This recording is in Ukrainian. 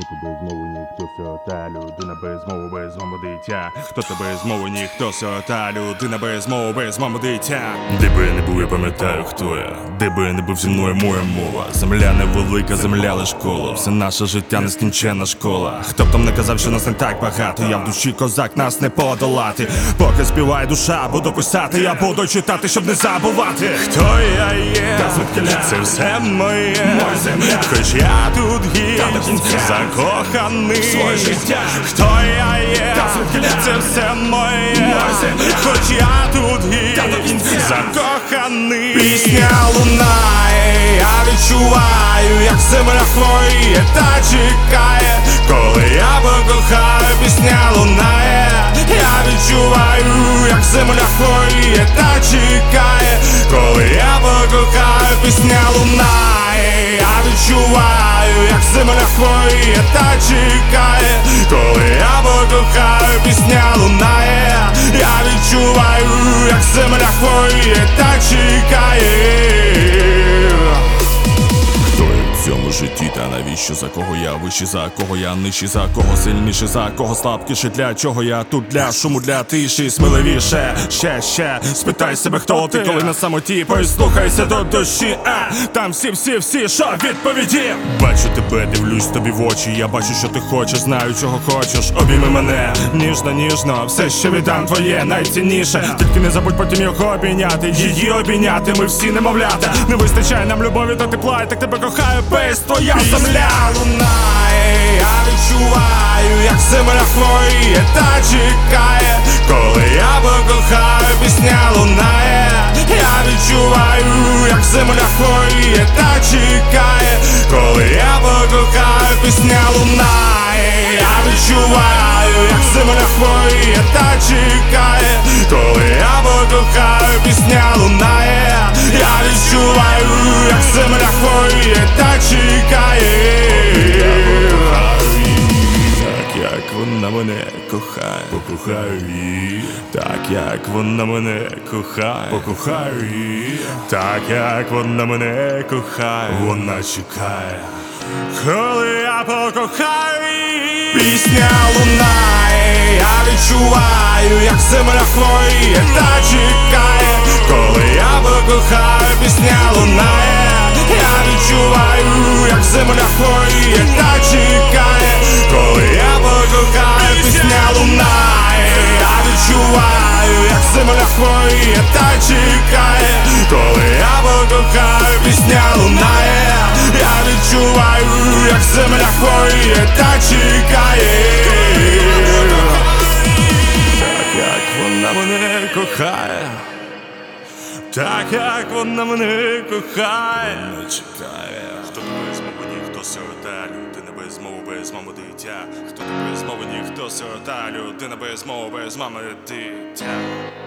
Хто тебе змови, ніхто сирота, людина без мови, без мами дитя. Хто тебе змови, ніхто сирота, людина без мови, без мами дитя. Де би я не був, я пам'ятаю, хто я. Де би я не був, зі мною моя мова. Земля невелика, земля лиш коло. Все наше життя нескінченна школа. Хто б там не казав, що нас не так багато. Я в душі козак, нас не подолати. Поки співає душа, буду писати, я буду читати, щоб не забувати. Хто я є, це все моє, моя земля. Хоч я тут гість, закоханий в своє життя. Хто я є, це все моє, моя земля. Хоч я тут гість, закоханий. Пісня лунає, я відчуваю, як земля хвоє та чекає. Коли я покохаю, пісня лунає. Я відчуваю, як земля хвоє та чекає. Коли я покохаю, пісня лунає. Я відчуваю, як земля хвоє та чекає. Коли я покохаю, пісня лунає. Я відчуваю, як земля хвоє та чекає. Хто я в цьому житті, та навіщо? За кого я вищий, за кого я нижчий, за кого сильніший, за кого слабкіший? Для чого я тут? Для шуму, для тиші, сміливіше. Ще, спитай себе, хто ти, коли на самоті, прислухайся до душі. Там всі, що відповіді. Бачу тебе, дивлюсь тобі в очі. Я бачу, що ти хочеш, знаю, чого хочеш. Обійми мене, ніжно, все, що віддам твоє найцінніше. Тільки не забудь потім його обійняти, її обійняти, ми всі немовлята. Не вистачає нам любові та тепла, і так тебе кохаю, без твоя земля. Лунає, я відчуваю, як земля хвоє та чекає. Коли я покохаю, пісня лунає. Я відчуваю, як земля хвоє та чекає. Коли я покохаю, пісня лунає. Я відчуваю, як земля хвоє та чекає. Коли я покохаю, пісня лунає. Я відчуваю, як земля хвоє та чекає. Так як вона мене кохає, покохаю її. Так як вона мене кохає, покохаю її. Так як вона мене кохає, вона чекає. Коли я покохаю її. Пісня лунає, я відчуваю, як земля хвоє та чекає. Коли я покохаю, пісня лунає. Я відчуваю, як земля хвоє та чекає. Коли я покохаю, пісня лунає. Я відчуваю, як земля хвоє та чекає. Коли я покохаю, пісня лунає. Я відчуваю, як земля хвоє та чекає. Так як вона мене кохає. Так як вона мене кохає. Не чекає. Хто тебе без мови, ніхто сирота, людина без мови, без мами дитя. Хто тебе без мови, ніхто сирота, людина без мови, без мами дитя.